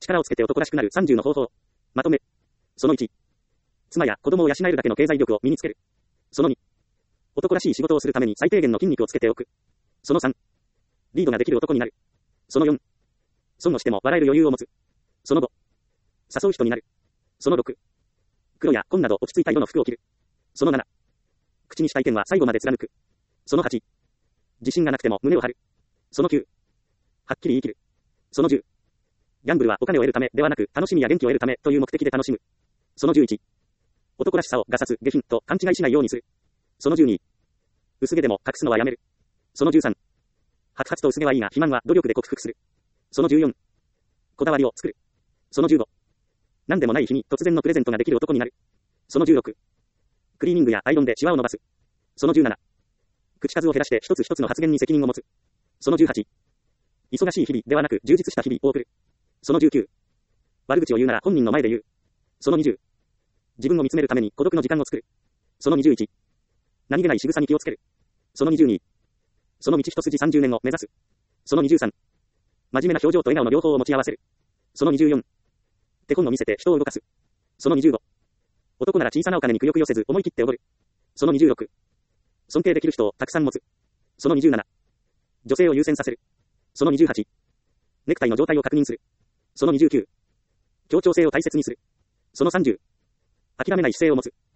力をつけて男らしくなる30の方法。まとめ。その1。妻や子供を養えるだけの経済力を身につける。その2。男らしい仕事をするために最低限の筋肉をつけておく。その3。リードができる男になる。その4。損をしても笑える余裕を持つ。その5。誘う人になる。その6。黒や紺など落ち着いた色の服を着る。その7。口にした意見は最後まで貫く。その8。自信がなくても胸を張る。その9。はっきり言い切る。その10。ギャンブルはお金を得るためではなく楽しみや元気を得るためという目的で楽しむ。その11。男らしさをガサツ、下品と勘違いしないようにする。その12。薄毛でも隠すのはやめる。その13。白髪と薄毛はいいが肥満は努力で克服する。その14。こだわりを作る。その15。何でもない日に突然のプレゼントができる男になる。その16。クリーニングやアイロンでシワを伸ばす。その17。口数を減らして一つ一つの発言に責任を持つ。その18。忙しい日々ではなく充実した日々を送る。その19。悪口を言うなら本人の前で言う。その20。自分を見つめるために孤独の時間を作る。その21。何気ない仕草に気をつける。その22。その道一筋30年を目指す。その23。真面目な表情と笑顔の両方を持ち合わせる。その24。手本を見せて人を動かす。その25。男なら小さなお金にくよくよせず思い切っておごる。その26。尊敬できる人をたくさん持つ。その27。女性を優先させる。その28。ネクタイの状態を確認する。その29。協調性を大切にする。その30。諦めない姿勢を持つ。